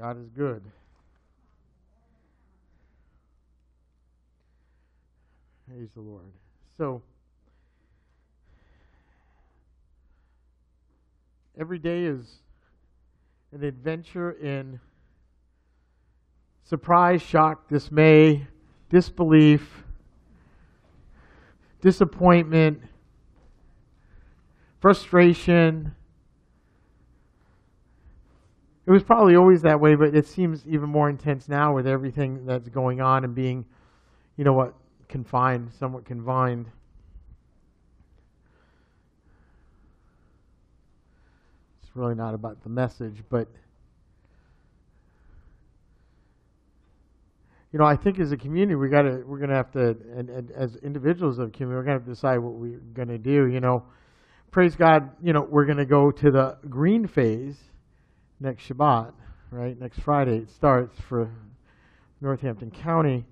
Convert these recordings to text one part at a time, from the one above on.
God is good. Praise the Lord. So, every day is an adventure in surprise, shock, dismay, disbelief, disappointment, frustration. It was probably always that way, but it seems even more intense now with everything that's going on and being, somewhat confined. It's really not about the message, but I think as a community, we're gonna have to, and as individuals of the community, we're gonna have to decide what we're gonna do. Praise God, we're gonna go to the green phase next Shabbat, right? Next Friday it starts for Northampton County.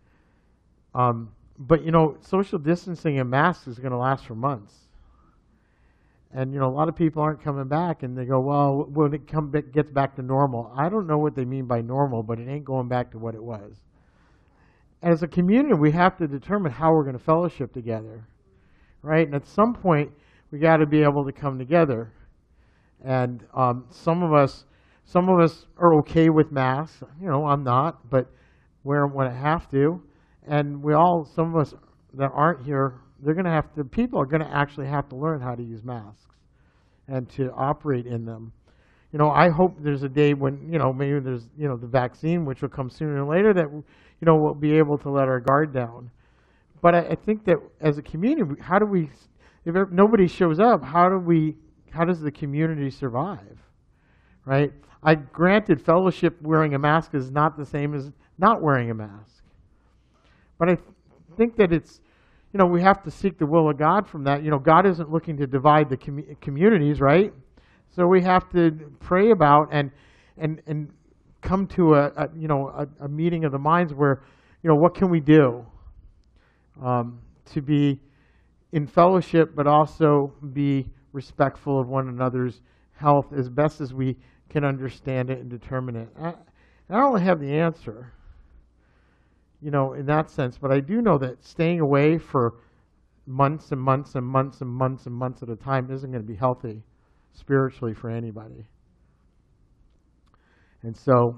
But social distancing and masks is going to last for months. And a lot of people aren't coming back, and they go, well, when it gets back to normal. I don't know what they mean by normal, but it ain't going back to what it was. As a community, we have to determine how we're going to fellowship together, right? And at some point, we got to be able to come together. And some of us are okay with masks. I'm not, but wear them when I have to. And some of us that aren't here, people are going to actually have to learn how to use masks and to operate in them. I hope there's a day when, maybe there's, the vaccine, which will come sooner than later, that, we'll be able to let our guard down. But I think that as a community, if nobody shows up, how does the community survive, right? Granted, fellowship wearing a mask is not the same as not wearing a mask. But I think that it's, we have to seek the will of God from that. God isn't looking to divide the communities, right? So we have to pray about and come to a meeting of the minds where, what can we do to be in fellowship, but also be respectful of one another's health as best as we can understand it and determine it. I don't really have the answer, in that sense, but I do know that staying away for months and months and months and months and months at a time isn't going to be healthy spiritually for anybody. And so,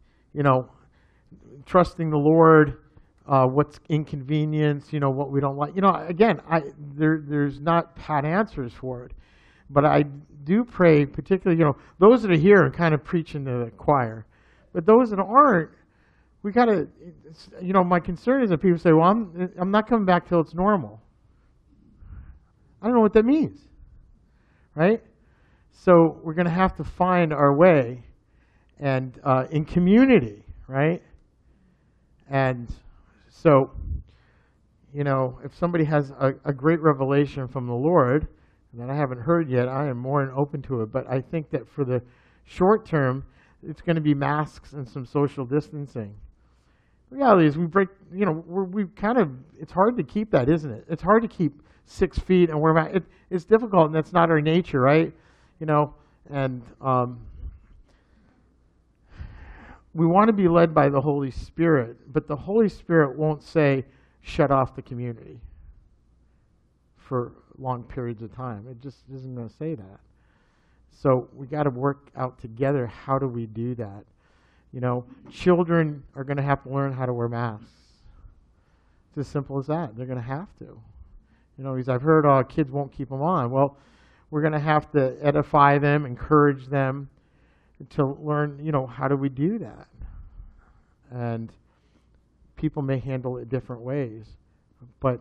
trusting the Lord, what's inconvenience, what we don't like. Again, there's not pat answers for it. But I do pray, particularly, those that are here and kind of preaching to the choir. But those that aren't, we got to, my concern is that people say, well, I'm not coming back till it's normal. I don't know what that means, right? So we're going to have to find our way and in community, right? And so, if somebody has a great revelation from the Lord that I haven't heard yet, I am more than open to it. But I think that for the short term, it's going to be masks and some social distancing. The reality is it's hard to keep that, isn't it? It's hard to keep 6 feet and it's difficult, and that's not our nature, right? And we want to be led by the Holy Spirit, but the Holy Spirit won't say, shut off the community for long periods of time. It just isn't going to say that. So we got to work out together. How do we do that? Children are going to have to learn how to wear masks. It's as simple as that. They're going to have to. Because I've heard kids won't keep them on. Well, we're going to have to edify them, encourage them to learn, how do we do that? And people may handle it different ways. But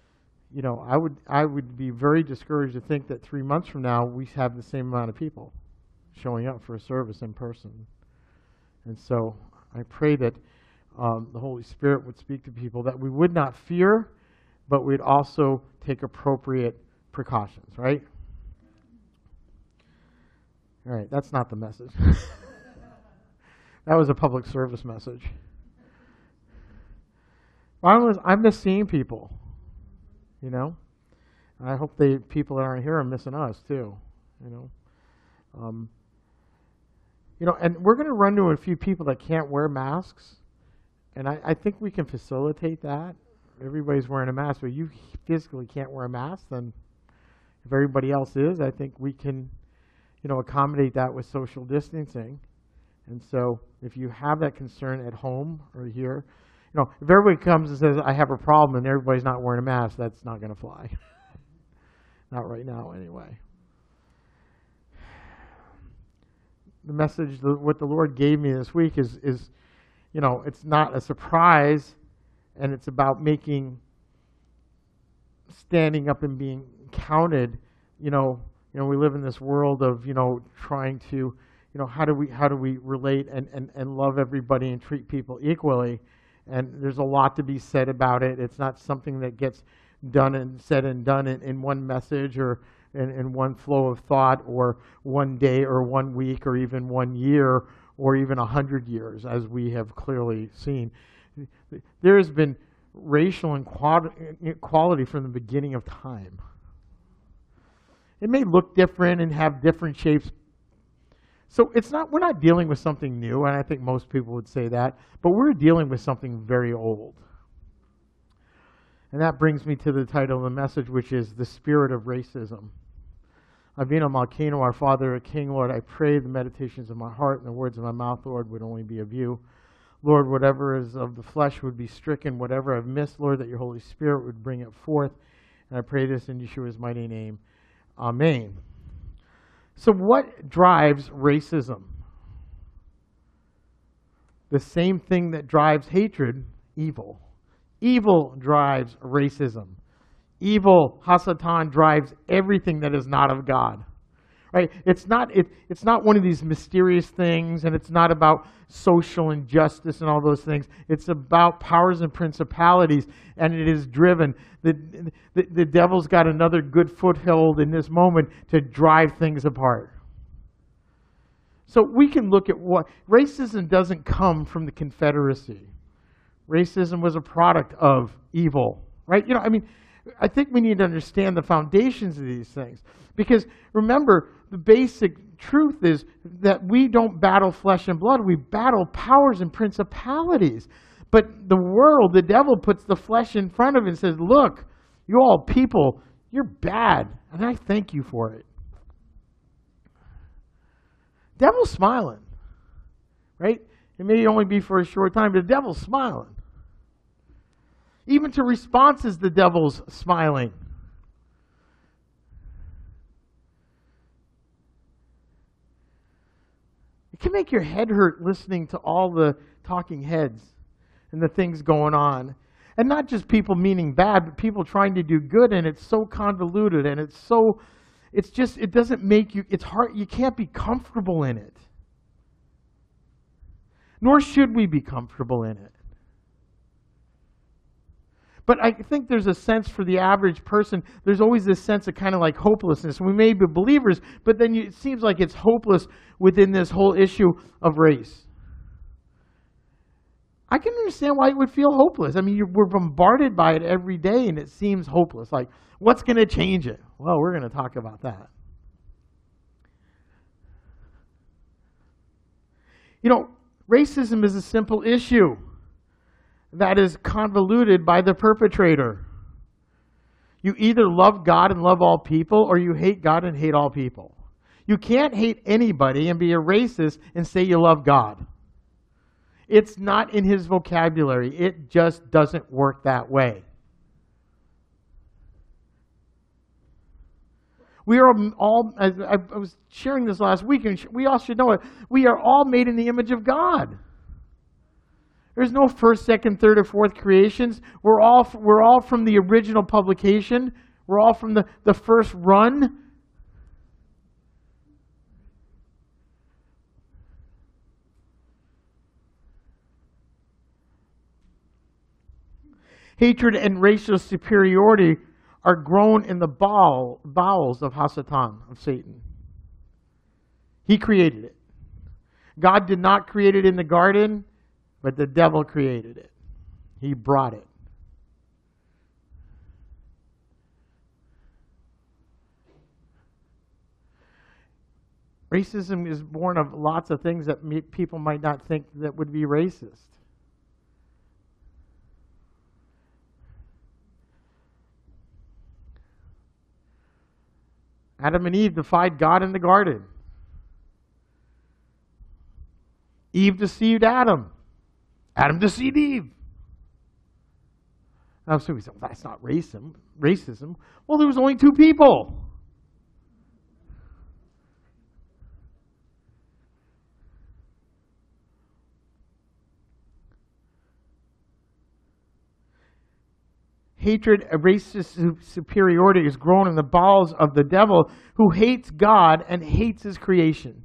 I would be very discouraged to think that 3 months from now we have the same amount of people showing up for a service in person. And so I pray that the Holy Spirit would speak to people, that we would not fear, but we'd also take appropriate precautions, right? All right, that's not the message. That was a public service message. I miss seeing people. I hope people that aren't here are missing us too. And we're going to run into a few people that can't wear masks, and I think we can facilitate that. Everybody's wearing a mask, but you physically can't wear a mask, then if everybody else is, I think we can, accommodate that with social distancing. And so if you have that concern at home or here, if everybody comes and says, I have a problem, and everybody's not wearing a mask, that's not going to fly. Not right now, anyway. The message, what the Lord gave me this week is it's not a surprise, and it's about standing up and being counted. We live in this world of, trying to, how do we relate and love everybody and treat people equally? And there's a lot to be said about it. It's not something that gets done and said and done in one message or in one flow of thought or one day or 1 week or even 1 year or even 100 years, as we have clearly seen. There has been racial inequality from the beginning of time. It may look different and have different shapes. So we're not dealing with something new, and I think most people would say that, but we're dealing with something very old. And that brings me to the title of the message, which is The Spirit of Racism. Avinu Malkeinu, our Father, a King, Lord, I pray the meditations of my heart and the words of my mouth, Lord, would only be of you. Lord, whatever is of the flesh would be stricken. Whatever I've missed, Lord, that your Holy Spirit would bring it forth. And I pray this in Yeshua's mighty name. Amen. So what drives racism? The same thing that drives hatred, evil. Evil drives racism. Evil, Hasatan, drives everything that is not of God. Right? It's not one of these mysterious things, and it's not about social injustice and all those things. It's about powers and principalities, and it is driven. The devil's got another good foothold in this moment to drive things apart. So we can look at what racism doesn't come from the Confederacy. Racism was a product of evil, right? I think we need to understand the foundations of these things. Because remember, the basic truth is that we don't battle flesh and blood. We battle powers and principalities. But the world, the devil, puts the flesh in front of it and says, look, you all people, you're bad. And I thank you for it. Devil's smiling, right? It may only be for a short time, but the devil's smiling. Even to responses, the devil's smiling. It can make your head hurt listening to all the talking heads and the things going on. And not just people meaning bad, but people trying to do good, and it's so convoluted, and it doesn't make you, it's hard, you can't be comfortable in it. Nor should we be comfortable in it. But I think there's a sense for the average person, there's always this sense of kind of like hopelessness. We may be believers, but then it seems like it's hopeless within this whole issue of race. I can understand why it would feel hopeless. We're bombarded by it every day, and it seems hopeless. Like, what's going to change it? Well, we're going to talk about that. Racism is a simple issue that is convoluted by the perpetrator. You either love God and love all people, or you hate God and hate all people. You can't hate anybody and be a racist and say you love God. It's not in his vocabulary. It just doesn't work that way. We are all, I was sharing this last week, and we all should know it, we are all made in the image of God. There's no first, second, third, or fourth creations. We're all from the original publication. We're all from the first run. Hatred and racial superiority are grown in the bowels of Hasatan, of Satan. He created it. God did not create it in the garden, but the devil created it. He brought it. Racism is born of lots of things that people might not think that would be racist. Adam and Eve defied God in the garden. Eve deceived Adam. Adam deceived Eve. Now, so we say, well, that's not racism. Well, there was only two people. Hatred, a racist superiority is grown in the bowels of the devil, who hates God and hates his creation.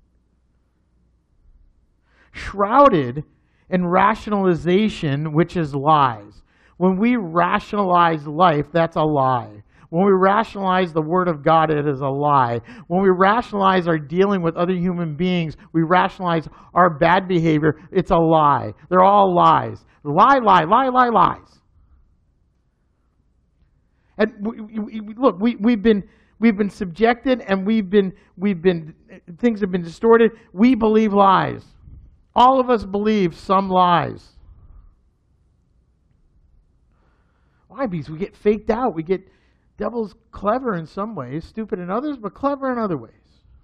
Shrouded in rationalization, which is lies. When we rationalize life, that's a lie. When we rationalize the Word of God, it is a lie. When we rationalize our dealing with other human beings, we rationalize our bad behavior, it's a lie. They're all lies. Lie, lie, lie, lie, lies. And look, we've been subjected, and things have been distorted. We believe lies. All of us believe some lies. Why? Because we get faked out. Devil's clever in some ways, stupid in others, but clever in other ways.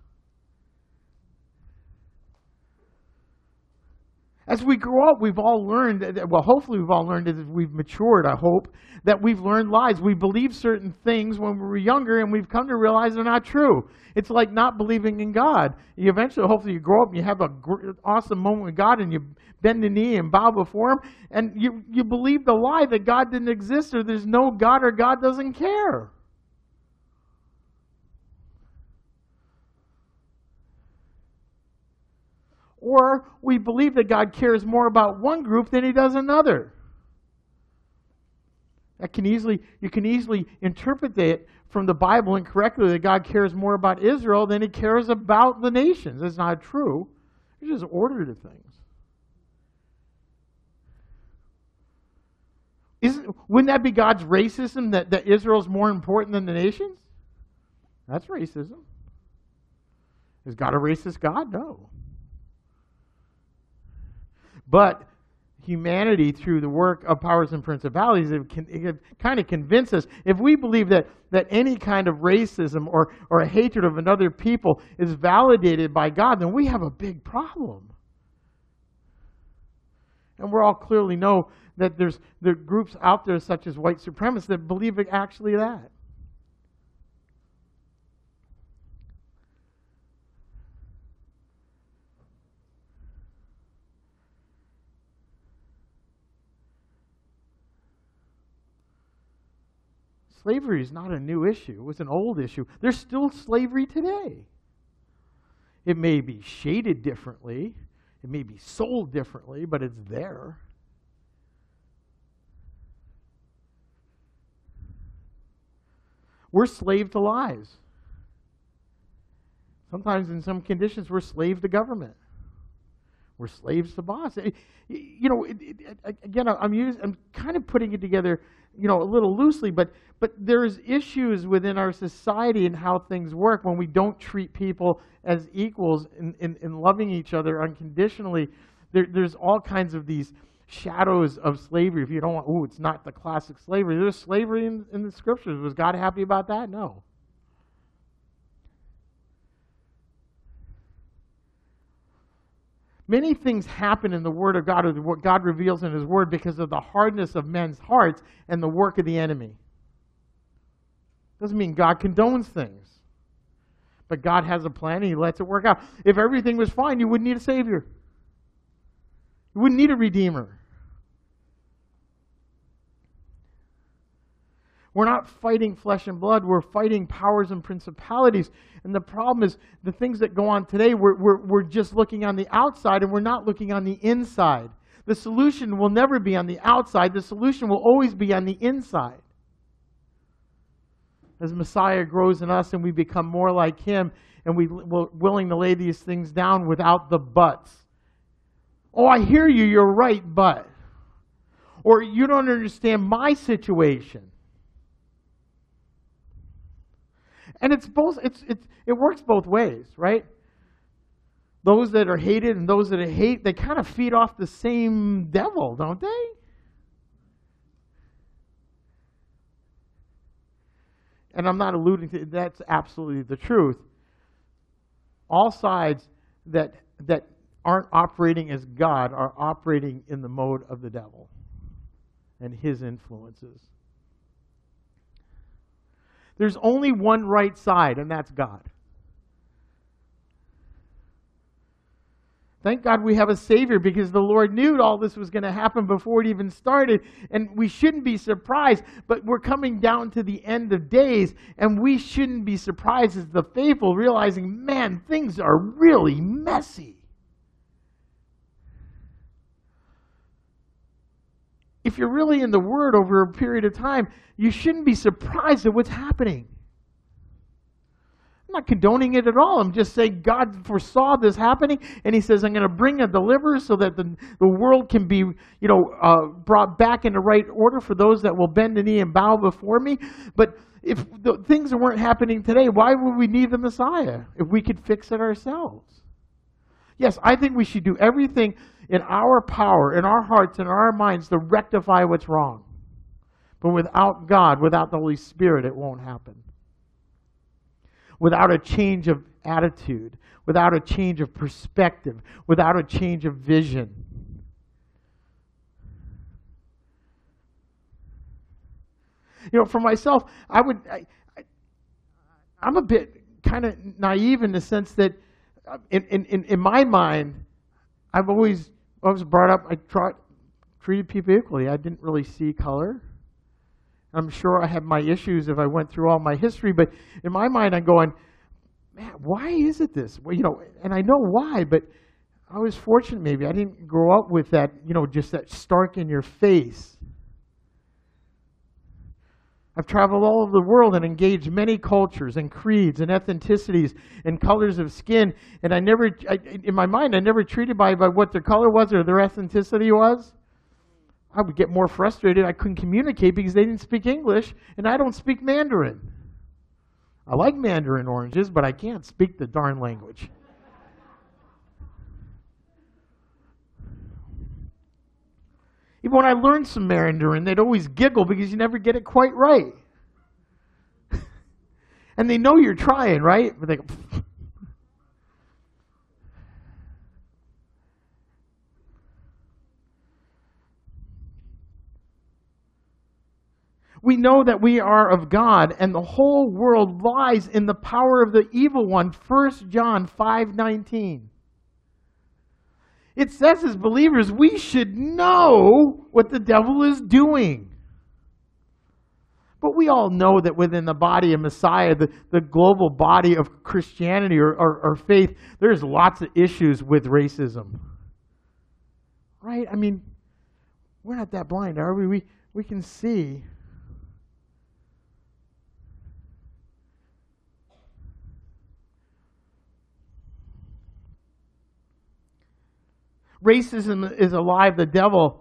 As we grow up, we've all learned, well, hopefully we've all learned, as we've matured, I hope, that we've learned lies. We believe certain things when we were younger, and we've come to realize they're not true. It's like not believing in God. You eventually, hopefully you grow up and you have an awesome moment with God, and you bend the knee and bow before Him, and you believe the lie that God didn't exist, or there's no God, or God doesn't care. Or we believe that God cares more about one group than He does another. You can easily interpret it from the Bible incorrectly, that God cares more about Israel than He cares about the nations. That's not true. There's just order to things. Wouldn't that be God's racism, that Israel's more important than the nations? That's racism. Is God a racist God? No. But humanity, through the work of powers and principalities, it kind of convince us, if we believe that any kind of racism or a hatred of another people is validated by God, then we have a big problem. And we all clearly know that there are groups out there, such as white supremacists, that believe actually that. Slavery is not a new issue. It was an old issue. There's still slavery today. It may be shaded differently. It may be sold differently, but it's there. We're slave to lies. Sometimes in some conditions, we're slave to government. We're slaves to boss. Again, I'm kind of putting it together, a little loosely, but there's issues within our society and how things work when we don't treat people as equals in loving each other unconditionally. There's all kinds of these shadows of slavery. If you don't want, it's not the classic slavery. There's slavery in the scriptures. Was God happy about that? No. Many things happen in the Word of God, or what God reveals in His Word, because of the hardness of men's hearts and the work of the enemy. Doesn't mean God condones things. But God has a plan and He lets it work out. If everything was fine, you wouldn't need a Savior. You wouldn't need a Redeemer. We're not fighting flesh and blood. We're fighting powers and principalities. And the problem is the things that go on today, we're just looking on the outside and we're not looking on the inside. The solution will never be on the outside. The solution will always be on the inside. As Messiah grows in us and we become more like Him, and we're willing to lay these things down without the buts. Oh, I hear you, you're right, but. Or you don't understand my situation. And it works both ways, right? those that are hated and those that hate, they kind of feed off the same devil, don't they? And I'm not alluding to, that's absolutely the truth. All sides that aren't operating as God are operating in the mode of the devil and his influences. There's only one right side, and that's God. Thank God we have a Savior, because the Lord knew all this was going to happen before it even started, and we shouldn't be surprised, but we're coming down to the end of days, and we shouldn't be surprised as the faithful, realizing, man, things are really messy. If you're really in the Word over a period of time, you shouldn't be surprised at what's happening. I'm not condoning it at all. I'm just saying God foresaw this happening, and He says, I'm going to bring a deliverer so that the world can be, brought back into right order for those that will bend the knee and bow before me. But if the things weren't happening today, why would we need the Messiah if we could fix it ourselves? Yes, I think we should do everything in our power, in our hearts, in our minds to rectify what's wrong. But without God, without the Holy Spirit, it won't happen. Without a change of attitude, without a change of perspective, without a change of vision. For myself, I'm a bit kind of naive in the sense that in my mind, I was brought up, I treated people equally. I didn't really see color. I'm sure I had my issues if I went through all my history, but in my mind I'm going, man, why is it this? Well, and I know why, but I was fortunate maybe. I didn't grow up with that, just that stark in your face. I've traveled all over the world and engaged many cultures and creeds and ethnicities and colors of skin, and in my mind, I never treated by what their color was or their ethnicity was. I would get more frustrated. I couldn't communicate because they didn't speak English, and I don't speak Mandarin. I like Mandarin oranges, but I can't speak the darn language. Even when I learned some Mandarin, they'd always giggle because you never get it quite right. And they know you're trying, right? But they go, we know that we are of God, and the whole world lies in the power of the evil one. 1 John 5:19. It says as believers, we should know what the devil is doing. But we all know that within the body of Messiah, the global body of Christianity or faith, there's lots of issues with racism. Right? I mean, we're not that blind, are we? We can see. Racism is a lie of the devil,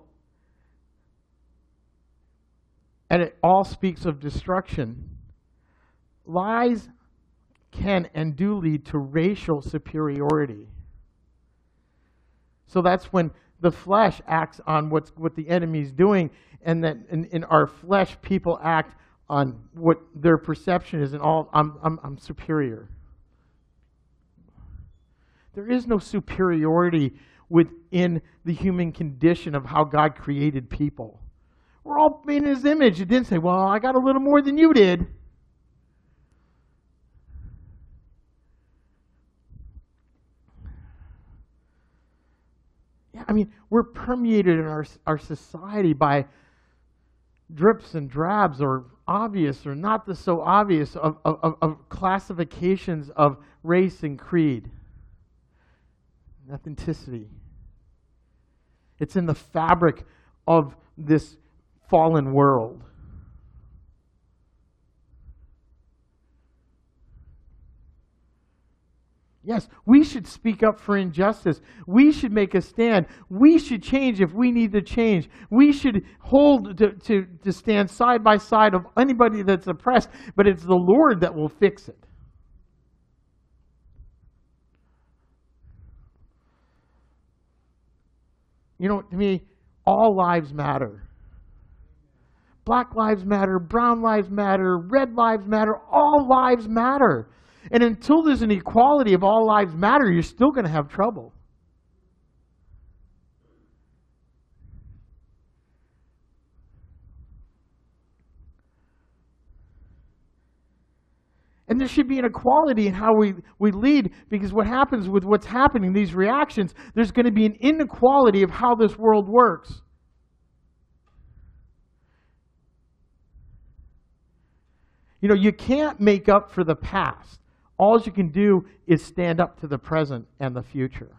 and it all speaks of destruction. Lies can and do lead to racial superiority. So that's when the flesh acts on what the enemy's doing, and that in our flesh, people act on what their perception is, and I'm superior. There is no superiority within the human condition of how God created people. We're all made in His image. It didn't say, well, I got a little more than you did. Yeah, I mean, we're permeated in our society by drips and drabs, or obvious or not so obvious, of classifications of race and creed. Ethnicity. It's in the fabric of this fallen world. Yes, we should speak up for injustice. We should make a stand. We should change if we need to change. We should hold to stand side by side of anybody that's oppressed, but it's the Lord that will fix it. You know, to me, all lives matter. Black lives matter, brown lives matter, red lives matter, all lives matter. And until there's an equality of all lives matter, you're still going to have trouble. And there should be an equality in how we lead, because what happens with what's happening, these reactions, there's going to be an inequality of how this world works. You know, you can't make up for the past. All you can do is stand up to the present and the future.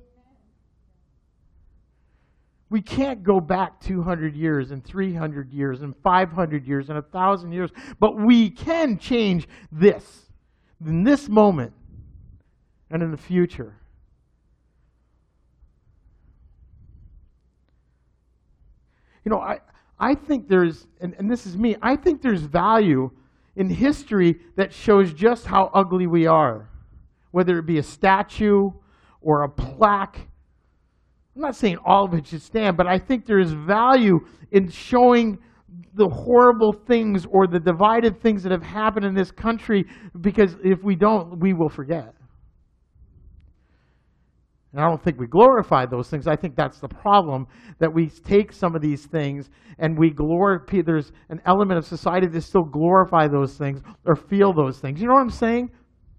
We can't go back 200 years and 300 years and 500 years and 1,000 years, but we can change this in this moment and in the future. You know, I think there's, and this is me, I think there's value in history that shows just how ugly we are, whether it be a statue or a plaque. I'm not saying all of it should stand, but I think there is value in showing the horrible things or the divided things that have happened in this country, because if we don't, we will forget. And I don't think we glorify those things. I think that's the problem, that we take some of these things and we glorify. There's an element of society that still glorify those things or feel those things. You know what I'm saying?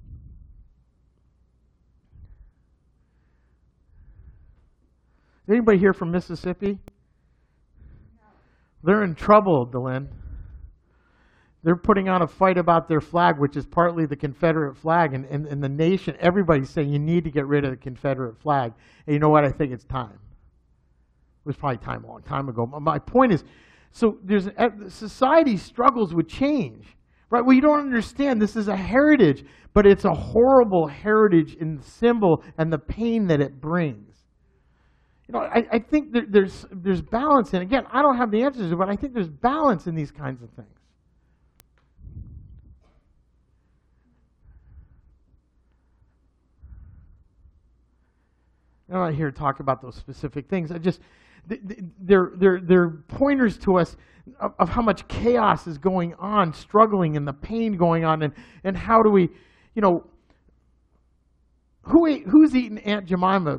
Is anybody here from Mississippi? They're in trouble, Dylan. They're putting on a fight about their flag, which is partly the Confederate flag. And the nation, everybody's saying you need to get rid of the Confederate flag. And you know what? I think it's time. It was probably time a long time ago. My point is, so society struggles with change. Right? Well, you don't understand. This is a heritage, but it's a horrible heritage in the symbol and the pain that it brings. You know, I think there's balance. And again, I don't have the answers, but I think there's balance in these kinds of things. I'm not here to talk about those specific things. They're pointers to us of how much chaos is going on, struggling, and the pain going on, and how do we, you know, who's eating Aunt Jemima?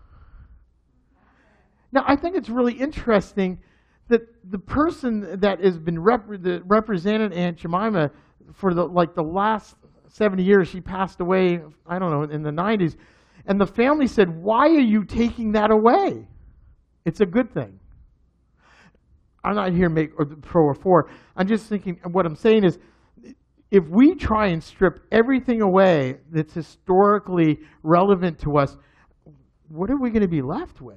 Now, I think it's really interesting that the person that has been represented Aunt Jemima for the last 70 years, she passed away, I don't know, in the 90s, and the family said, "Why are you taking that away? It's a good thing." I'm not here to make pro or for. I'm just thinking, what I'm saying is, if we try and strip everything away that's historically relevant to us, what are we going to be left with?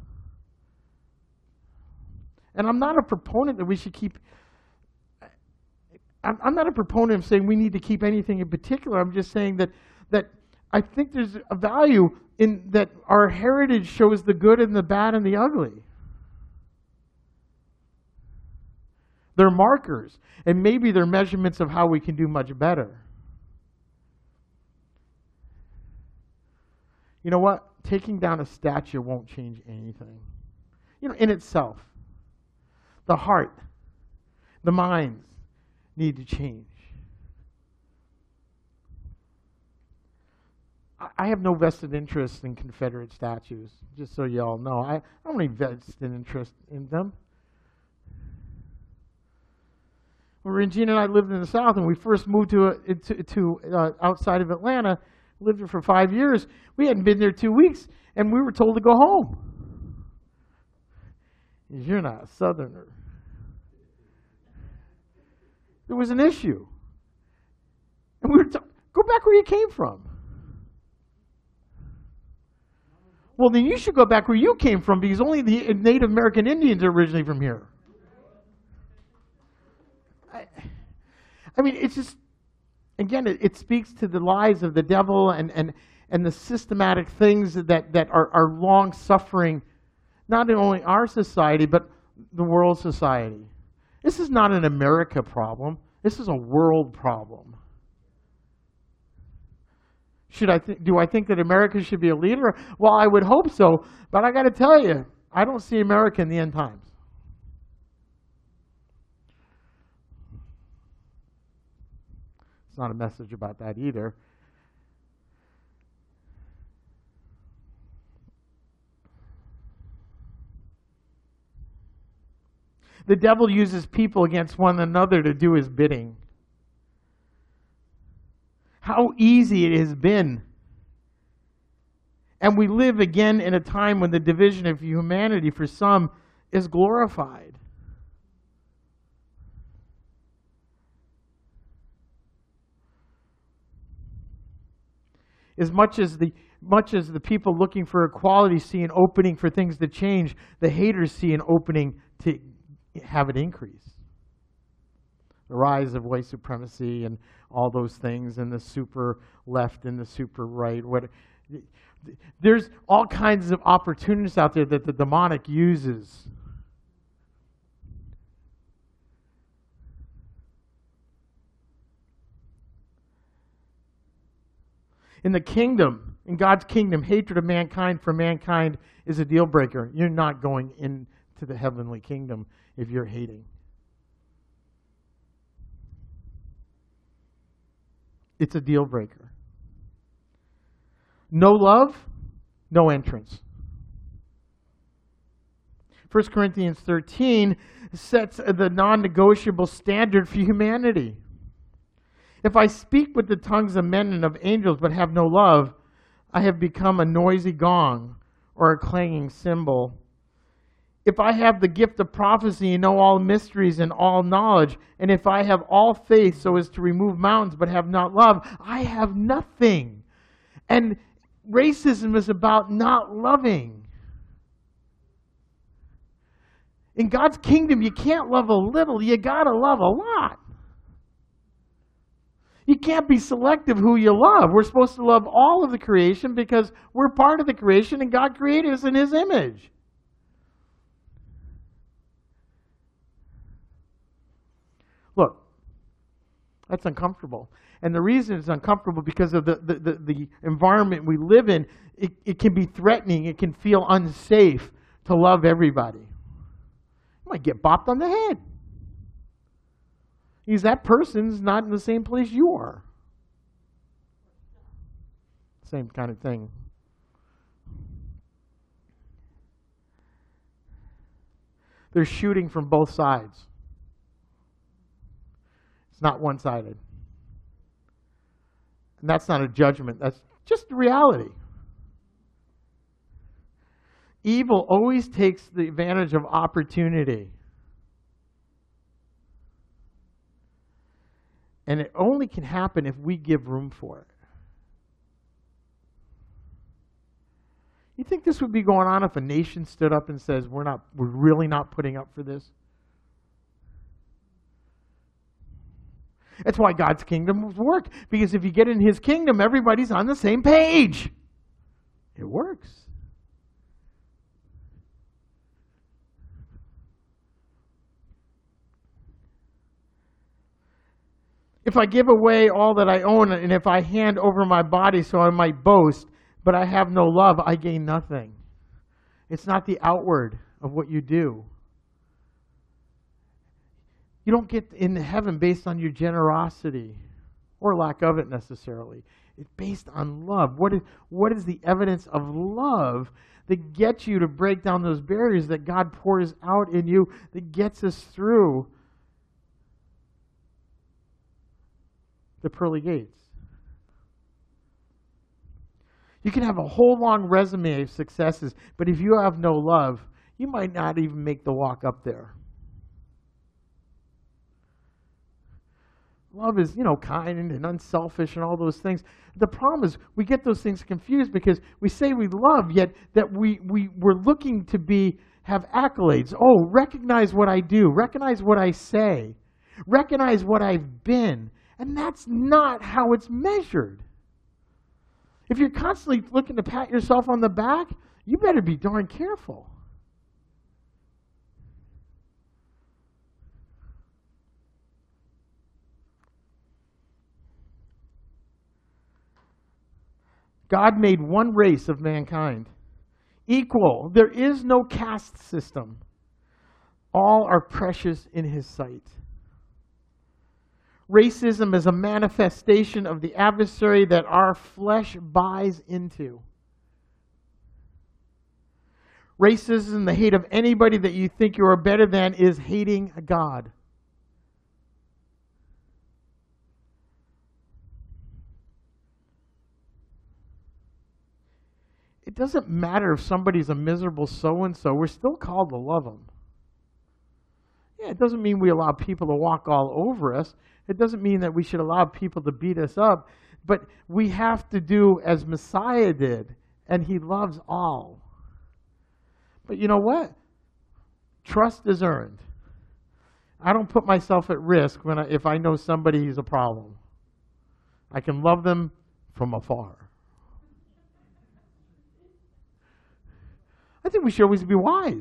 And I'm not a proponent that we should keep, I'm not a proponent of saying we need to keep anything in particular. I'm just saying that I think there's a value in that our heritage shows the good and the bad and the ugly. They're markers, and maybe they're measurements of how we can do much better. You know what? Taking down a statue won't change anything. You know, in itself. The heart, the minds need to change. I have no vested interest in Confederate statues, just so you all know. I don't have any vested interest in them. When Regina and I lived in the South, and we first moved to outside of Atlanta, lived there for 5 years. We hadn't been there 2 weeks, and we were told to go home. You're not a Southerner. There was an issue. And we were told, go back where you came from. Well, then you should go back where you came from, because only the Native American Indians are originally from here. I mean, it's just, again, it speaks to the lies of the devil and the systematic things that are long suffering, not only our society, but the world society. This is not an America problem. This is a world problem. Do I think that America should be a leader? Well, I would hope so, but I got to tell you, I don't see America in the end times. It's not a message about that either. The devil uses people against one another to do his bidding. How easy it has been. And we live again in a time when the division of humanity for some is glorified. As much as the people looking for equality see an opening for things to change, the haters see an opening to have it increase. The rise of white supremacy and all those things, and the super left and the super right. There's all kinds of opportunities out there that the demonic uses. In the kingdom, in God's kingdom, hatred of mankind for mankind is a deal breaker. You're not going into the heavenly kingdom if you're hating. It's a deal breaker. No love, no entrance. 1 Corinthians 13 sets the non-negotiable standard for humanity. If I speak with the tongues of men and of angels but have no love, I have become a noisy gong or a clanging cymbal. If I have the gift of prophecy and know all mysteries and all knowledge, and if I have all faith so as to remove mountains but have not love, I have nothing. And racism is about not loving. In God's kingdom, you can't love a little, you gotta love a lot. You can't be selective who you love. We're supposed to love all of the creation because we're part of the creation and God created us in His image. Look, that's uncomfortable. And the reason it's uncomfortable because of the environment we live in, it can be threatening. It can feel unsafe to love everybody. You might get bopped on the head. Because that person's not in the same place you are. Same kind of thing. They're shooting from both sides. It's not one-sided. And that's not a judgment. That's just the reality. Evil always takes the advantage of opportunity. And it only can happen if we give room for it. You think this would be going on if a nation stood up and says, we're really not putting up for this? That's why God's kingdom works. Because if you get in His kingdom, everybody's on the same page. It works. If I give away all that I own, and if I hand over my body so I might boast, but I have no love, I gain nothing. It's not the outward of what you do. You don't get into heaven based on your generosity or lack of it necessarily. It's based on love. What is the evidence of love that gets you to break down those barriers that God pours out in you, that gets us through the pearly gates? You can have a whole long resume of successes, but if you have no love, you might not even make the walk up there. Love is, kind and unselfish and all those things. The problem is we get those things confused because we say we love, yet that we're looking to have accolades. Oh, recognize what I do. Recognize what I say. Recognize what I've been. And that's not how it's measured. If you're constantly looking to pat yourself on the back, you better be darn careful. God made one race of mankind. equal. There is no caste system. All are precious in his sight. Racism is a manifestation of the adversary that our flesh buys into. Racism, the hate of anybody that you think you are better than, is hating God. It doesn't matter if somebody's a miserable so-and-so. We're still called to love them. Yeah, it doesn't mean we allow people to walk all over us. It doesn't mean that we should allow people to beat us up. But we have to do as Messiah did, and he loves all. But you know what? Trust is earned. I don't put myself at risk if I know somebody is a problem. I can love them from afar. I think we should always be wise.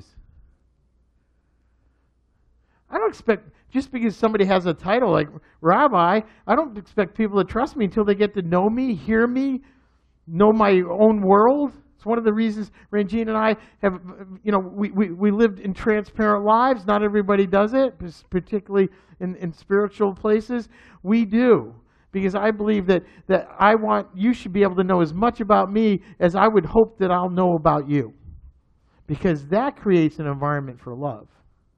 I don't expect, just because somebody has a title like rabbi, I don't expect people to trust me until they get to know me, hear me, know my own world. It's one of the reasons Ranjine and I have, we lived in transparent lives. Not everybody does it, particularly in spiritual places. We do, because I believe that you should be able to know as much about me as I would hope that I'll know about you, because that creates an environment for love.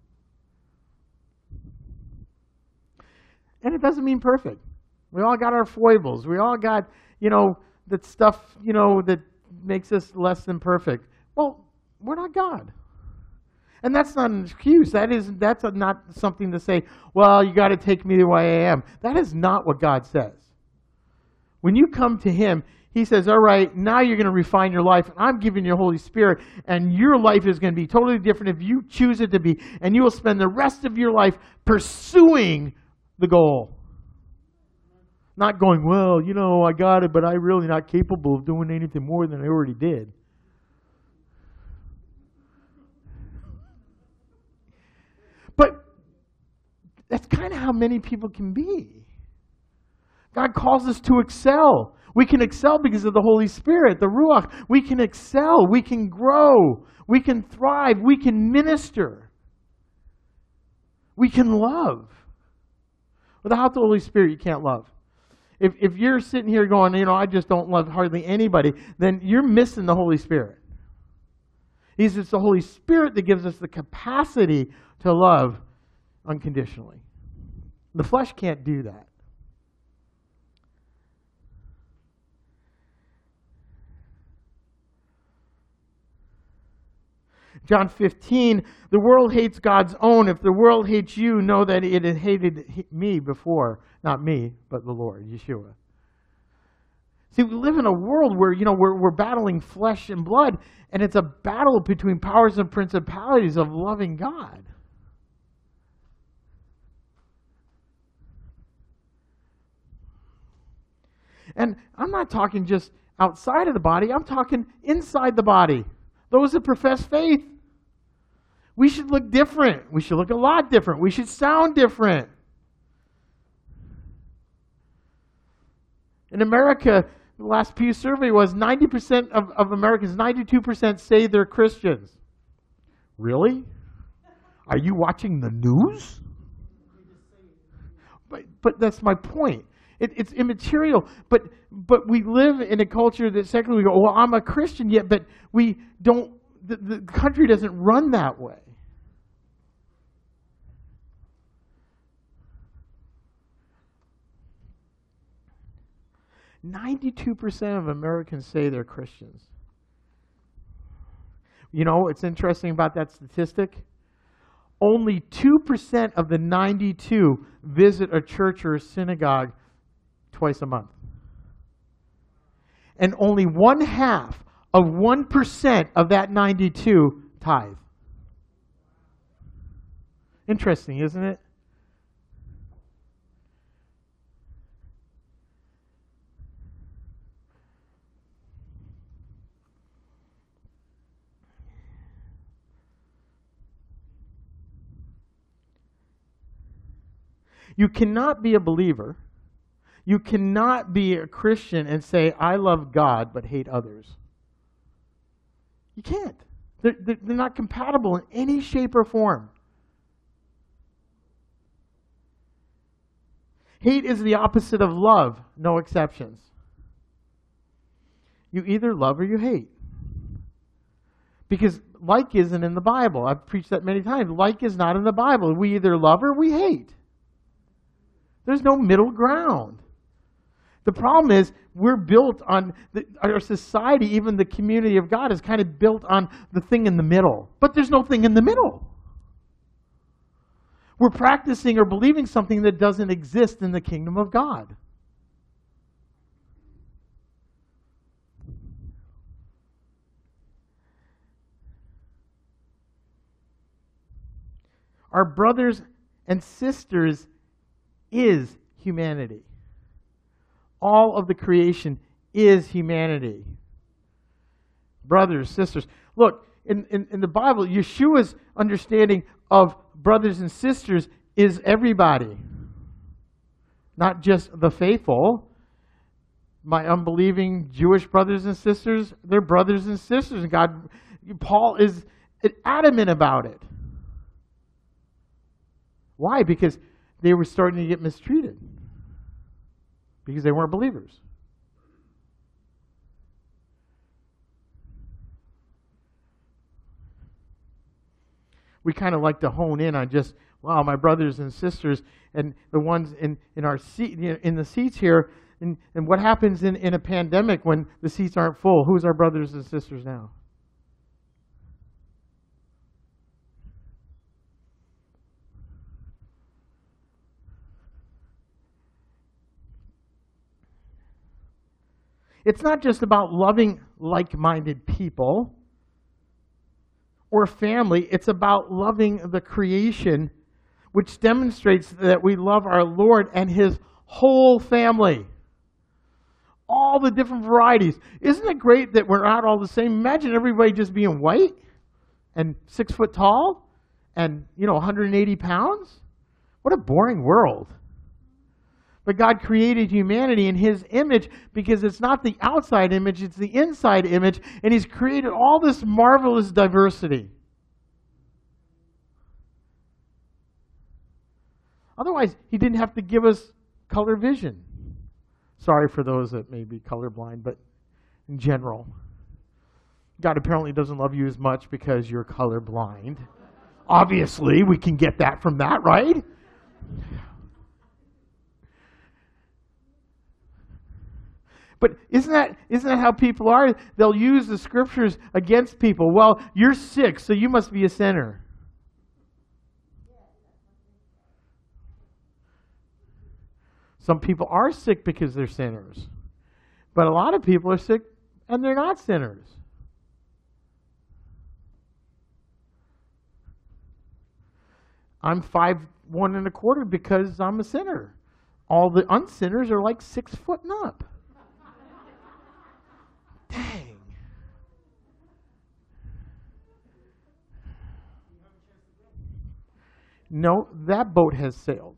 And it doesn't mean perfect. We all got our foibles. We all got, that stuff, that makes us less than perfect. Well, we're not God. And that's not an excuse. That's not something to say, well, you got to take me the way I am. That is not what God says. When you come to him, he says, all right, now you're going to refine your life. I'm giving you the Holy Spirit, and your life is going to be totally different if you choose it to be. And you will spend the rest of your life pursuing the goal. Not going, well, I got it, but I'm really not capable of doing anything more than I already did. But that's kind of how many people can be. God calls us to excel. We can excel because of the Holy Spirit, the Ruach. We can excel. We can grow. We can thrive. We can minister. We can love. Without the Holy Spirit, you can't love. If you're sitting here going, I just don't love hardly anybody, then you're missing the Holy Spirit. It's the Holy Spirit that gives us the capacity to love unconditionally. The flesh can't do that. John 15, the world hates God's own. If the world hates you, know that it had hated me before. Not me, but the Lord, Yeshua. See, we live in a world where, we're battling flesh and blood, and it's a battle between powers and principalities of loving God. And I'm not talking just outside of the body. I'm talking inside the body. Those that profess faith. We should look different. We should look a lot different. We should sound different. In America, the last Pew survey was 90% of Americans, 92% say they're Christians. Really? Are you watching the news? But that's my point. It's immaterial. But we live in a culture that secularly we go, well, I'm a Christian yet, but we don't, the country doesn't run that way. "92% of Americans say they're Christians." What's interesting about that statistic? Only 2% of the 92 visit a church or a synagogue twice a month. And only 1/2 of 1% of that 92 tithe. Interesting, isn't it? You cannot be a believer. You cannot be a Christian and say, I love God, but hate others. You can't. They're not compatible in any shape or form. Hate is the opposite of love, no exceptions. You either love or you hate. Because like isn't in the Bible. I've preached that many times. Like is not in the Bible. We either love or we hate. There's no middle ground. The problem is we're built on, our society, even the community of God, is kind of built on the thing in the middle. But there's no thing in the middle. We're practicing or believing something that doesn't exist in the kingdom of God. Our brothers and sisters is humanity. All of the creation is humanity. Brothers, sisters. Look, in the Bible, Yeshua's understanding of brothers and sisters is everybody. Not just the faithful. My unbelieving Jewish brothers and sisters, they're brothers and sisters. And Paul is adamant about it. Why? Because they were starting to get mistreated. Because they weren't believers. We kind of like to hone in on just, wow, my brothers and sisters and the ones in our seat, in the seats here, and what happens in a pandemic when the seats aren't full? Who's our brothers and sisters now? It's not just about loving like-minded people or family. It's about loving the creation, which demonstrates that we love our Lord and His whole family. All the different varieties. Isn't it great that we're not all the same? Imagine everybody just being white and 6 foot tall and 180 pounds. What a boring world. But God created humanity in His image because it's not the outside image, it's the inside image. And He's created all this marvelous diversity. Otherwise, He didn't have to give us color vision. Sorry for those that may be colorblind, but in general, God apparently doesn't love you as much because you're colorblind. Obviously, we can get that from that, right? But isn't that how people are? They'll use the scriptures against people. Well, you're sick, so you must be a sinner. Some people are sick because they're sinners. But a lot of people are sick and they're not sinners. I'm 5'1¼ because I'm a sinner. All the unsinners are like 6 foot and up. Dang. No, that boat has sailed.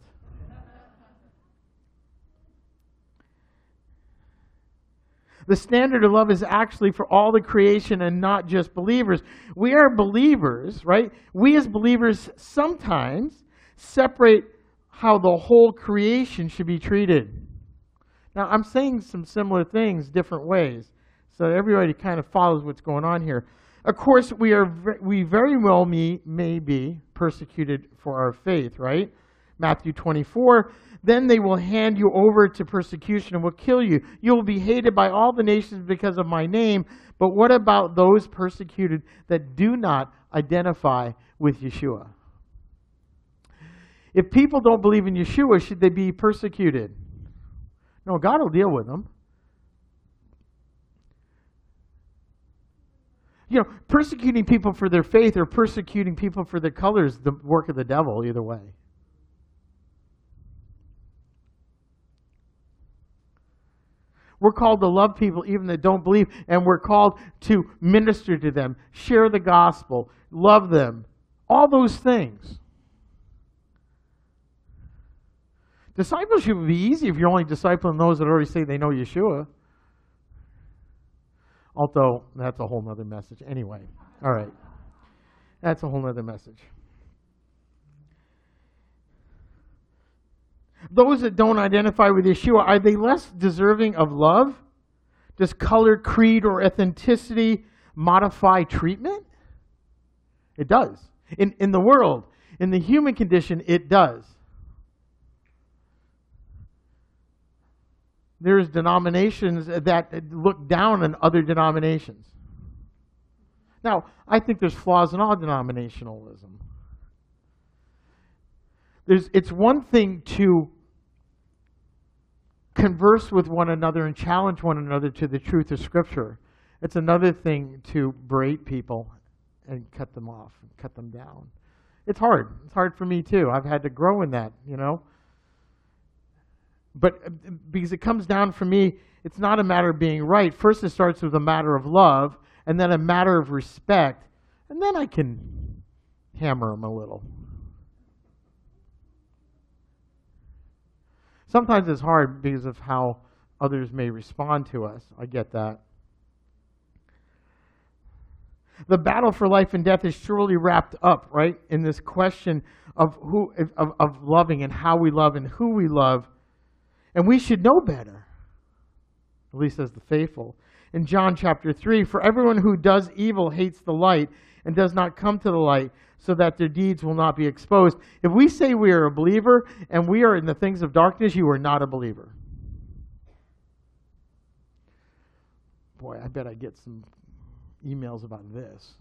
The standard of love is actually for all the creation and not just believers. We are believers, right? We as believers sometimes separate how the whole creation should be treated. Now, I'm saying some similar things different ways, so everybody kind of follows what's going on here. Of course, we very well may be persecuted for our faith, right? Matthew 24, then they will hand you over to persecution and will kill you. You will be hated by all the nations because of my name. But what about those persecuted that do not identify with Yeshua? If people don't believe in Yeshua, should they be persecuted? No, God will deal with them. Persecuting people for their faith or persecuting people for their color is the work of the devil, either way. We're called to love people even that don't believe, and we're called to minister to them, share the gospel, love them, all those things. Discipleship would be easy if you're only discipling those that already say they know Yeshua. Although, that's a whole nother message. Anyway, all right. That's a whole nother message. Those that don't identify with Yeshua, are they less deserving of love? Does color, creed, or ethnicity modify treatment? It does. In the world, in the human condition, it does. There's denominations that look down on other denominations. Now, I think there's flaws in all denominationalism. It's one thing to converse with one another and challenge one another to the truth of Scripture. It's another thing to berate people and cut them off, and cut them down. It's hard. It's hard for me too. I've had to grow in that, you know. But because it comes down for me, it's not a matter of being right. First, it starts with a matter of love, and then a matter of respect, and then I can hammer them a little. Sometimes it's hard because of how others may respond to us. I get that. The battle for life and death is surely wrapped up, right, in this question of of loving and how we love and who we love. And we should know better, at least as the faithful. In John chapter 3, for everyone who does evil hates the light and does not come to the light, so that their deeds will not be exposed. If we say we are a believer and we are in the things of darkness, you are not a believer. Boy, I bet I get some emails about this.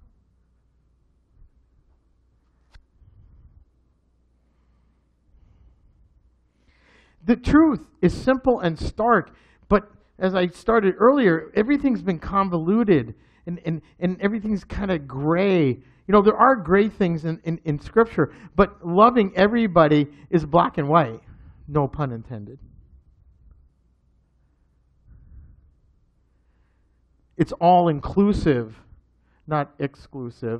The truth is simple and stark, but as I started earlier, everything's been convoluted and everything's kind of gray. You know, there are gray things in Scripture, but loving everybody is black and white. No pun intended. It's all inclusive, not exclusive.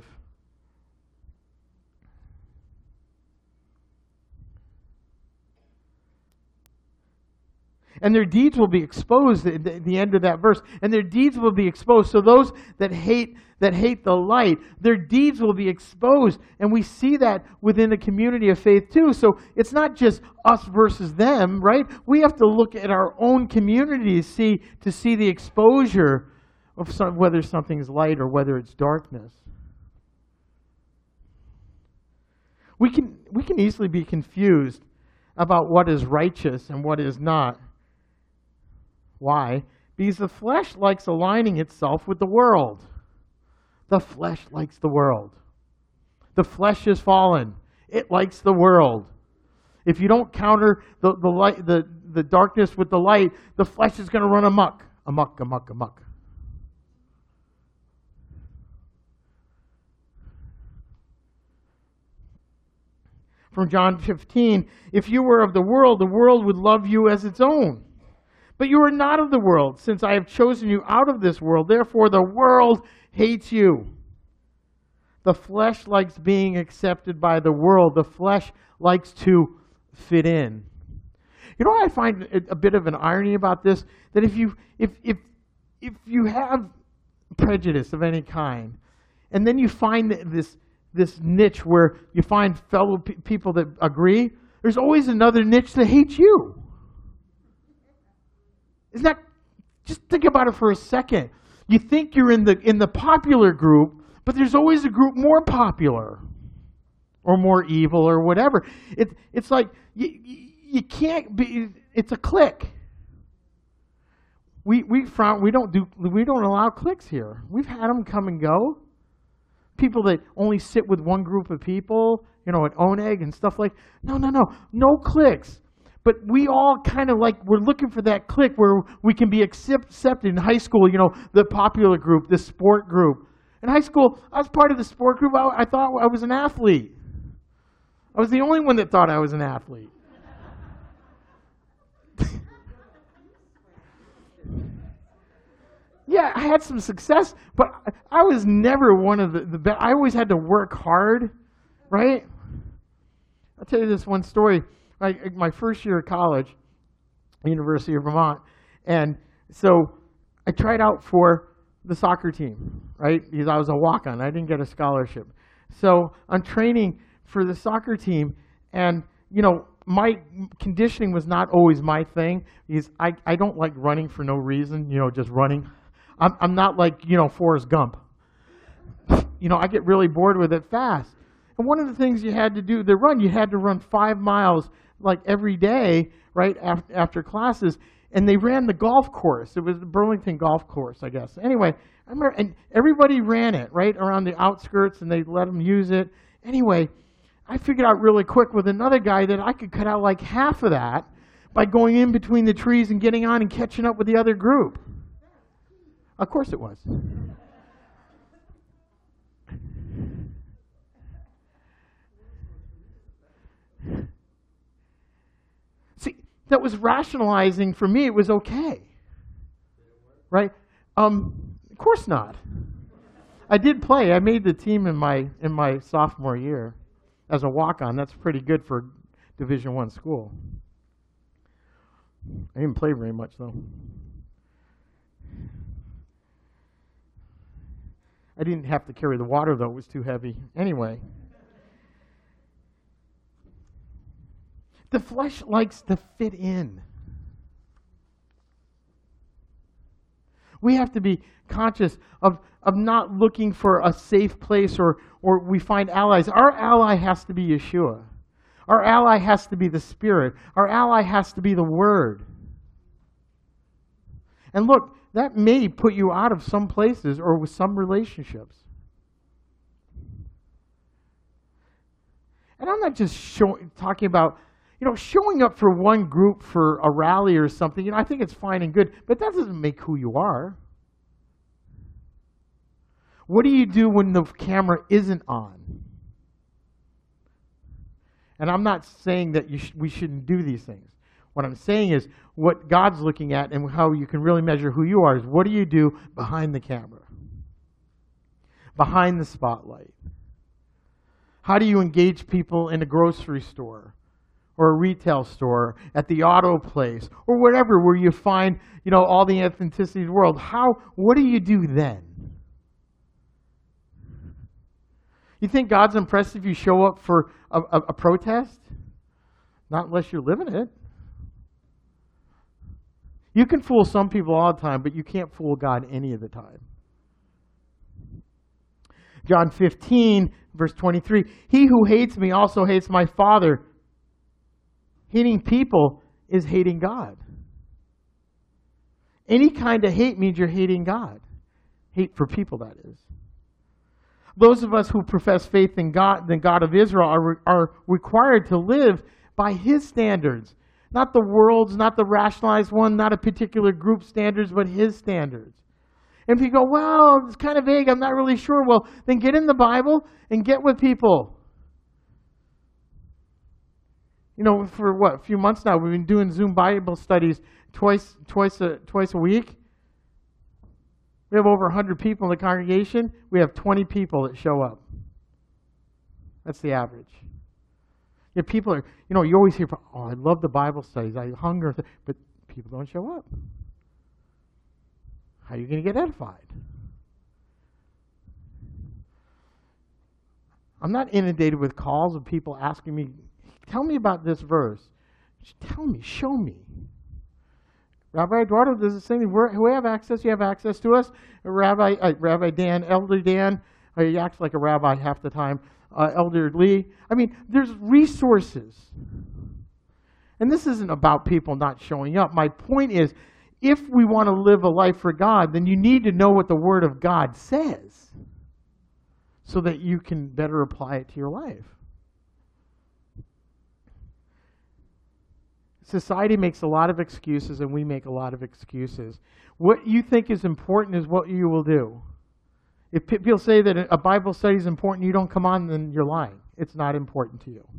And their deeds will be exposed at the end of that verse. And their deeds will be exposed. So those that hate the light, their deeds will be exposed. And we see that within the community of faith too. So it's not just us versus them, right? We have to look at our own community to see the exposure of whether something's light or whether it's darkness. We can easily be confused about what is righteous and what is not. Why? Because the flesh likes aligning itself with the world. The flesh likes the world. The flesh is fallen. It likes the world. If you don't counter the light, the darkness with the light, the flesh is going to run amok. Amok, amok, amok. From John 15, if you were of the world would love you as its own. But you are not of the world, since I have chosen you out of this world. Therefore, the world hates you. The flesh likes being accepted by the world. The flesh likes to fit in. You know what I find a bit of an irony about this? That if you have prejudice of any kind, and then you find this niche where you find fellow people that agree, there's always another niche that hates you. Isn't that, just think about it for a second. You think you're in the popular group, but there's always a group more popular or more evil or whatever. It's like you can't be. It's a clique. We don't allow cliques here. We've had them come and go. People that only sit with one group of people, you know, at Oneg and stuff like. No cliques. But we all kind of we're looking for that clique where we can be accepted in high school, you know, the popular group, the sport group. In high school, I was part of the sport group. I thought I was an athlete. I was the only one that thought I was an athlete. Yeah, I had some success, but I was never one of the best. I always had to work hard, right? I'll tell you this one story. My first year of college, University of Vermont, and so I tried out for the soccer team, right? Because I was a walk-on. I didn't get a scholarship. So I'm training for the soccer team, and, my conditioning was not always my thing, because I don't like running for no reason, just running. I'm not like, Forrest Gump. I get really bored with it fast. And one of the things you had to do, you had to run 5 miles like every day, right, after classes. And they ran the golf course. It was the Burlington golf course, I guess. Anyway, I remember, and everybody ran it, right, around the outskirts, and they let them use it. Anyway, I figured out really quick with another guy that I could cut out like half of that by going in between the trees and getting on and catching up with the other group. Of course it was. See, that was rationalizing for me. It was okay, right? Of course not. I did play. I made the team in my sophomore year as a walk-on. That's pretty good for Division I school. I didn't play very much though. I didn't have to carry the water though. It was too heavy. Anyway. The flesh likes to fit in. We have to be conscious of not looking for a safe place or we find allies. Our ally has to be Yeshua. Our ally has to be the Spirit. Our ally has to be the Word. And look, that may put you out of some places or with some relationships. And I'm not just talking about showing up for one group for a rally or something. I think it's fine and good, but that doesn't make who you are. What do you do when the camera isn't on? And I'm not saying that we shouldn't do these things. What I'm saying is what God's looking at and how you can really measure who you are is what do you do behind the camera? Behind the spotlight? How do you engage people in a grocery store or a retail store, at the auto place, or whatever where you find, all the authenticity of the world? What do you do then? You think God's impressed if you show up for a protest? Not unless you're living it. You can fool some people all the time, but you can't fool God any of the time. John 15, verse 23, he who hates me also hates my Father. Hating people is hating God. Any kind of hate means you're hating God. Hate for people, that is. Those of us who profess faith in God, the God of Israel, are required to live by His standards. Not the world's, not the rationalized one, not a particular group's standards, but His standards. And if you go, well, it's kind of vague, I'm not really sure, well, then get in the Bible and get with people. For a few months now, we've been doing Zoom Bible studies twice a week. We have over 100 people in the congregation. We have 20 people that show up. That's the average. People are, you always hear, I love the Bible studies. I hunger, but people don't show up. How are you going to get edified? I'm not inundated with calls of people asking me, tell me about this verse. Just tell me, show me. Rabbi Eduardo does the same thing. We have access. You have access to us. Rabbi Dan, Elder Dan, he acts like a rabbi half the time. Elder Lee. There's resources. And this isn't about people not showing up. My point is, if we want to live a life for God, then you need to know what the Word of God says so that you can better apply it to your life. Society makes a lot of excuses, and we make a lot of excuses. What you think is important is what you will do. If people say that a Bible study is important, you don't come on, then you're lying. It's not important to you.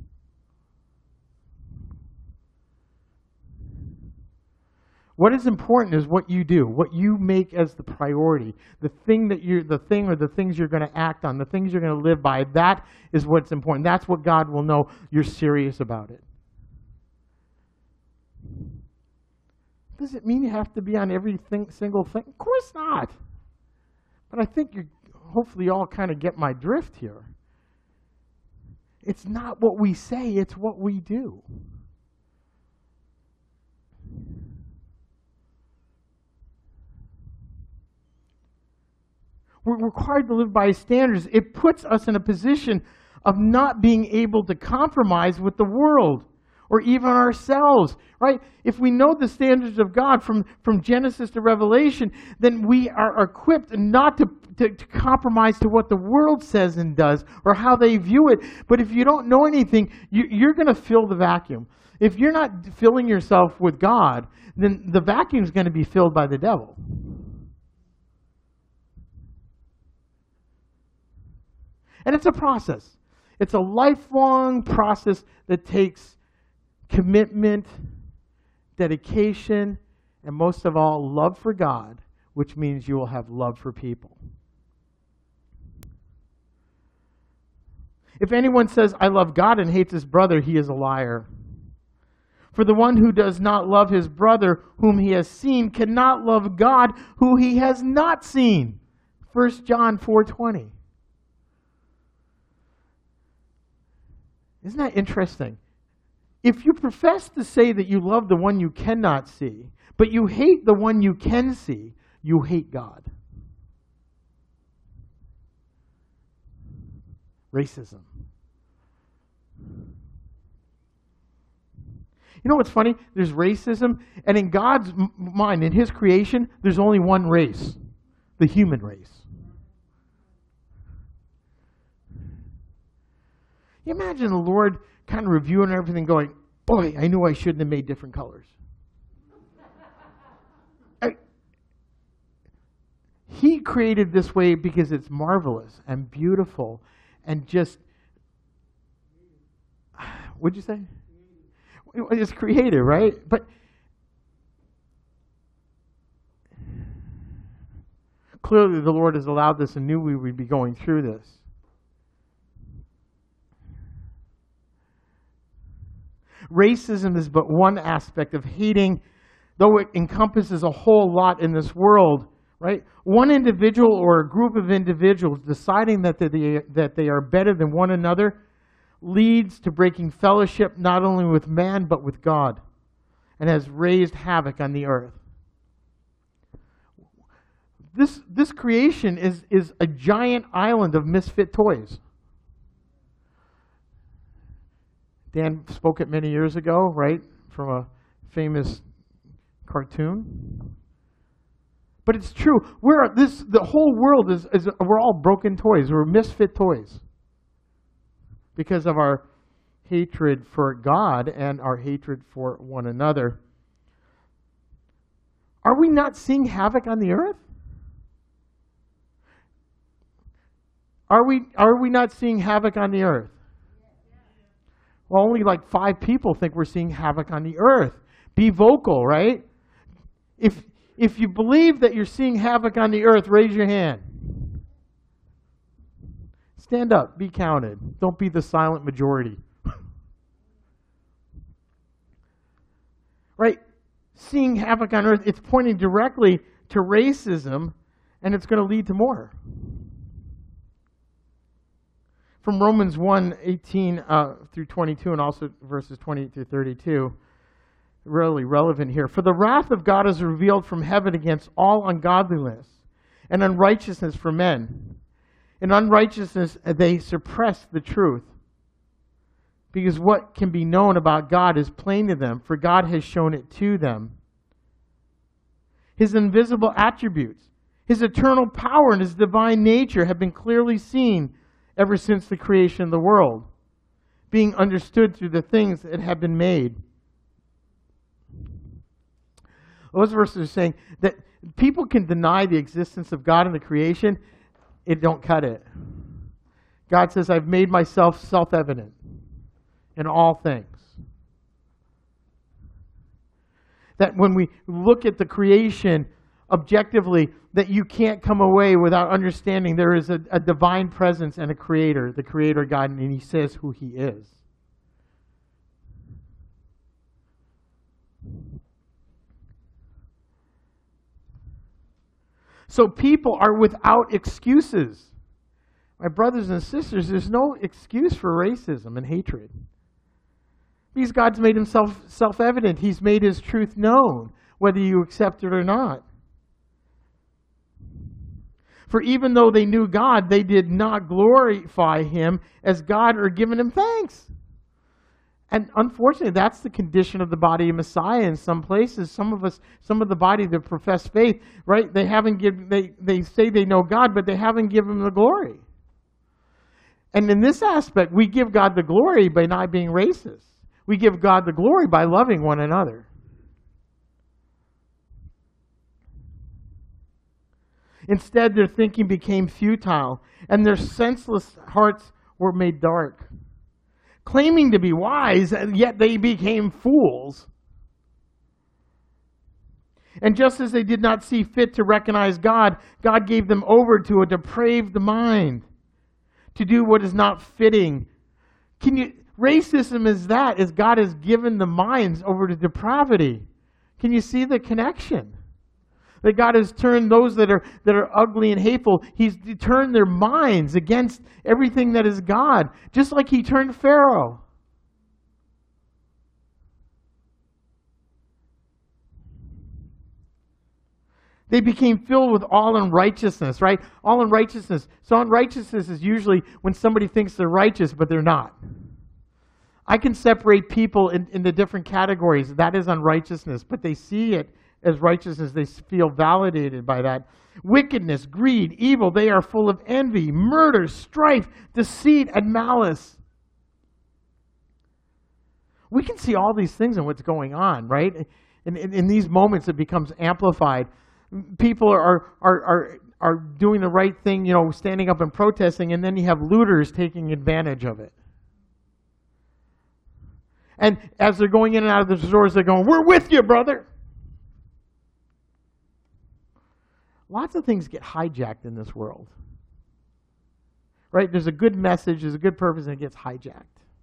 What is important is what you do, what you make as the priority, the things you're going to act on, the things you're going to live by. That is what's important. That's what God will know you're serious about it. Does it mean you have to be on every single thing? Of course not. But I think hopefully you all kind of get my drift here. It's not what we say, it's what we do. We're required to live by His standards. It puts us in a position of not being able to compromise with the world or even ourselves, right? If we know the standards of God from Genesis to Revelation, then we are equipped not to compromise to what the world says and does or how they view it. But if you don't know anything, you're going to fill the vacuum. If you're not filling yourself with God, then the vacuum is going to be filled by the devil. And it's a process. It's a lifelong process that takes commitment, dedication, and most of all, love for God, which means you will have love for people. If anyone says, I love God and hates his brother, he is a liar. For the one who does not love his brother whom he has seen cannot love God who he has not seen. 1 John 4:20. Isn't that interesting? If you profess to say that you love the one you cannot see, but you hate the one you can see, you hate God. Racism. You know what's funny? There's racism, and in God's mind, in His creation, there's only one race, the human race. You imagine the Lord kind of reviewing everything going, boy, I knew I shouldn't have made different colors. He created this way because it's marvelous and beautiful and just, what'd you say? It's creative, right? But clearly the Lord has allowed this and knew we would be going through this. Racism is but one aspect of hating, though it encompasses a whole lot in this world, right? One individual or a group of individuals deciding that they are better than one another leads to breaking fellowship not only with man but with God, and has raised havoc on the earth. This creation is a giant island of misfit toys. Dan spoke it many years ago, right, from a famous cartoon. But it's true. The whole world is we're all broken toys. We're misfit toys because of our hatred for God and our hatred for one another. Are we not seeing havoc on the earth? Are we not seeing havoc on the earth? Well, only like 5 people think we're seeing havoc on the earth. Be vocal, right? If you believe that you're seeing havoc on the earth, raise your hand. Stand up, be counted. Don't be the silent majority. Right? Seeing havoc on earth, it's pointing directly to racism, and it's going to lead to more. From Romans 1:18 through 22, and also verses 28 through 32, really relevant here. For the wrath of God is revealed from heaven against all ungodliness and unrighteousness for men. In unrighteousness they suppress the truth, because what can be known about God is plain to them, for God has shown it to them. His invisible attributes, His eternal power, and His divine nature have been clearly seen ever since the creation of the world, being understood through the things that have been made. Those verses are saying that people can deny the existence of God in the creation. It don't cut it. God says, I've made myself self-evident in all things. That when we look at the creation objectively, that you can't come away without understanding there is a divine presence and a creator, the creator God, and He says who He is. So people are without excuses. My brothers and sisters, there's no excuse for racism and hatred. Because God's made himself self-evident. He's made his truth known, whether you accept it or not. For even though they knew God, they did not glorify him as God or giving him thanks. And unfortunately, that's the condition of the body of Messiah in some places. Some of the body that profess faith, right? They say they know God, but they haven't given him the glory. And in this aspect, we give God the glory by not being racist. We give God the glory by loving one another. Instead, their thinking became futile, and their senseless hearts were made dark. Claiming to be wise, and yet they became fools. And just as they did not see fit to recognize God, God gave them over to a depraved mind to do what is not fitting. Racism is that, is God has given the minds over to depravity. Can you see the connection? That God has turned those that are ugly and hateful, he's turned their minds against everything that is God, just like he turned Pharaoh. They became filled with all unrighteousness, right? All unrighteousness. So unrighteousness is usually when somebody thinks they're righteous, but they're not. I can separate people into different categories. That is unrighteousness, but they see it as righteousness. They feel validated by that. Wickedness, greed, evil, they are full of envy, murder, strife, deceit, and malice. We can see all these things in what's going on, right? In these moments, it becomes amplified. People are doing the right thing, standing up and protesting, and then you have looters taking advantage of it. And as they're going in and out of the stores, they're going, "We're with you, brother." Lots of things get hijacked in this world. Right? There's a good message, there's a good purpose, and it gets hijacked.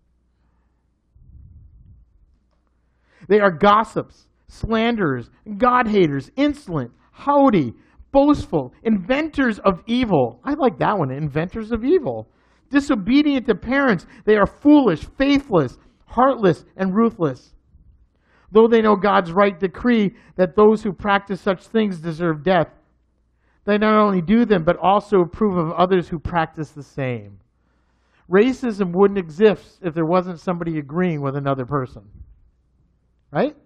They are gossips, slanderers, God-haters, insolent, haughty, boastful, inventors of evil. I like that one, inventors of evil. Disobedient to parents. They are foolish, faithless, heartless, and ruthless. Though they know God's right decree that those who practice such things deserve death, they not only do them, but also approve of others who practice the same. Racism wouldn't exist if there wasn't somebody agreeing with another person. Right?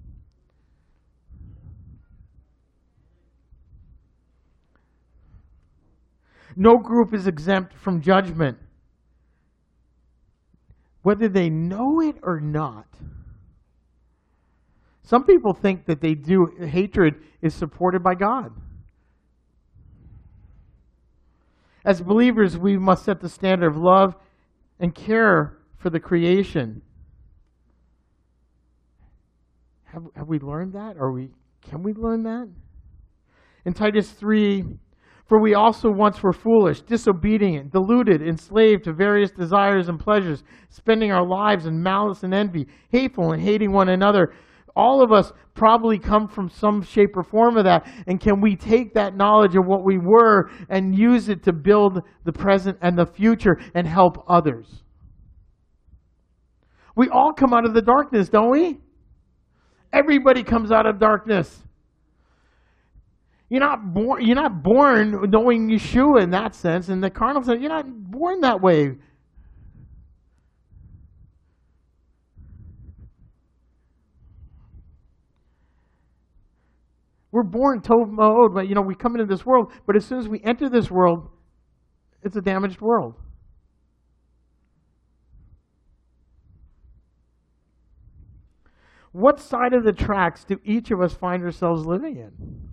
No group is exempt from judgment, whether they know it or not. Some people think that hatred is supported by God. As believers, we must set the standard of love and care for the creation. Have we learned that? Can we learn that? In Titus 3, for we also once were foolish, disobedient, deluded, enslaved to various desires and pleasures, spending our lives in malice and envy, hateful and hating one another. All of us probably come from some shape or form of that. And can we take that knowledge of what we were and use it to build the present and the future and help others? We all come out of the darkness, don't we? Everybody comes out of darkness. You're not born knowing Yeshua in that sense. In the carnal sense, you're not born that way. We're born tov ma'od, but we come into this world, but as soon as we enter this world, it's a damaged world. What side of the tracks do each of us find ourselves living in?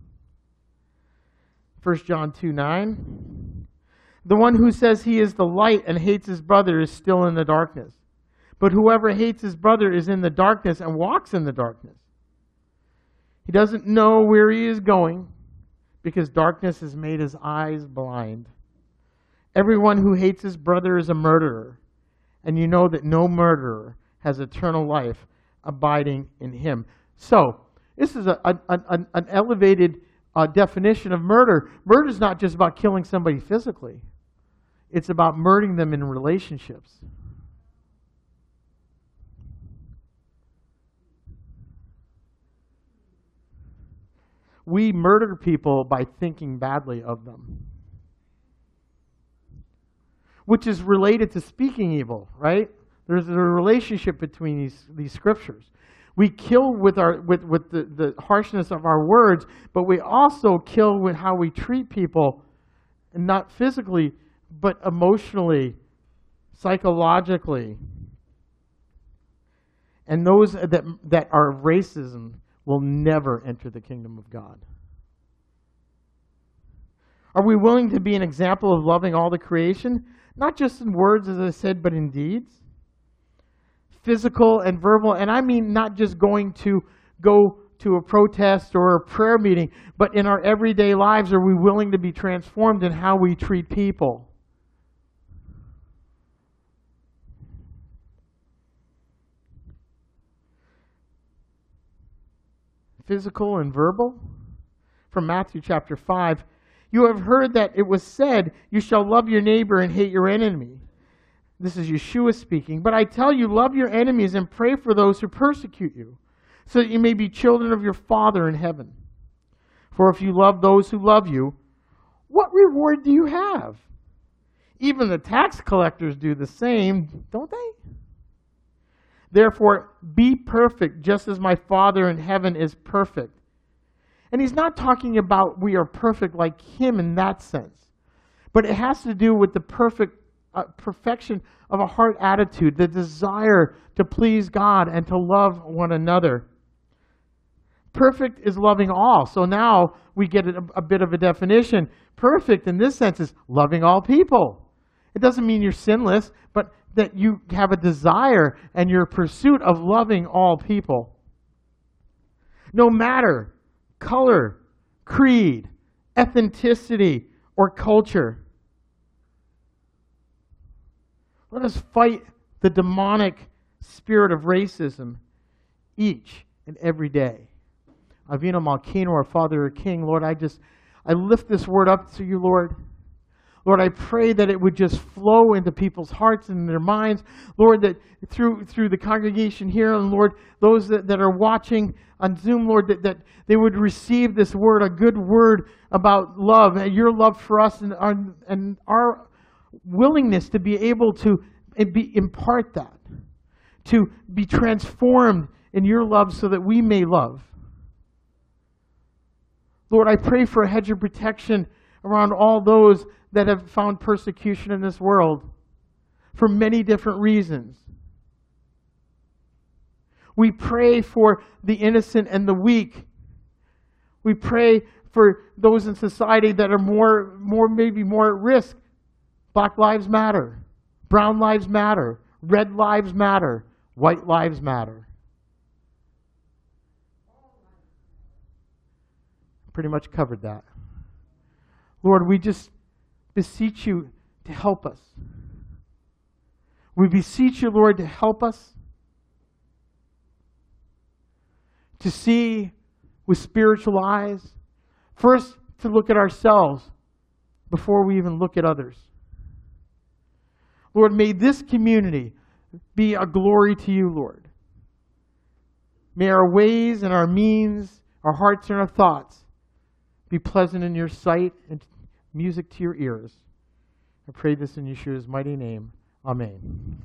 1 John 2:9. The one who says he is the light and hates his brother is still in the darkness. But whoever hates his brother is in the darkness and walks in the darkness. He doesn't know where he is going because darkness has made his eyes blind. Everyone who hates his brother is a murderer, and you know that no murderer has eternal life abiding in him. So, this is an elevated definition of murder. Murder is not just about killing somebody physically. It's about murdering them in relationships. We murder people by thinking badly of them, which is related to speaking evil, right? There's a relationship between these scriptures. We kill with the harshness of our words, but we also kill with how we treat people, and not physically, but emotionally, psychologically. And those that are racism will never enter the kingdom of God. Are we willing to be an example of loving all the creation? Not just in words, as I said, but in deeds. Physical and verbal. And I mean not just go to a protest or a prayer meeting, but in our everyday lives, are we willing to be transformed in how we treat people? Physical and verbal. From Matthew chapter 5, you have heard that it was said, you shall love your neighbor and hate your enemy. This is Yeshua speaking. But I tell you, love your enemies and pray for those who persecute you, so that you may be children of your Father in heaven. For if you love those who love you, what reward do you have? Even the tax collectors do the same, don't they? Therefore, be perfect, just as my Father in heaven is perfect. And he's not talking about we are perfect like him in that sense. But it has to do with the perfection of a heart attitude, the desire to please God and to love one another. Perfect is loving all. So now we get a bit of a definition. Perfect in this sense is loving all people. It doesn't mean you're sinless, but that you have a desire and your pursuit of loving all people. No matter color, creed, ethnicity, or culture. Let us fight the demonic spirit of racism each and every day. Avinu Malkeinu, our Father, our King, Lord, I lift this word up to you, Lord. Lord, I pray that it would just flow into people's hearts and their minds. Lord, that through the congregation here, and Lord, those that are watching on Zoom, Lord, that they would receive this word, a good word about love, and your love for us, and our willingness to be able to impart that, to be transformed in your love so that we may love. Lord, I pray for a hedge of protection around all those that have found persecution in this world for many different reasons. We pray for the innocent and the weak. We pray for those in society that are maybe more at risk. Black lives matter. Brown lives matter. Red lives matter. White lives matter. Pretty much covered that. Lord, we just beseech you to help us. We beseech you, Lord, to help us to see with spiritual eyes. First, to look at ourselves before we even look at others. Lord, may this community be a glory to you, Lord. May our ways and our means, our hearts and our thoughts be pleasant in your sight and music to your ears. I pray this in Yeshua's mighty name. Amen.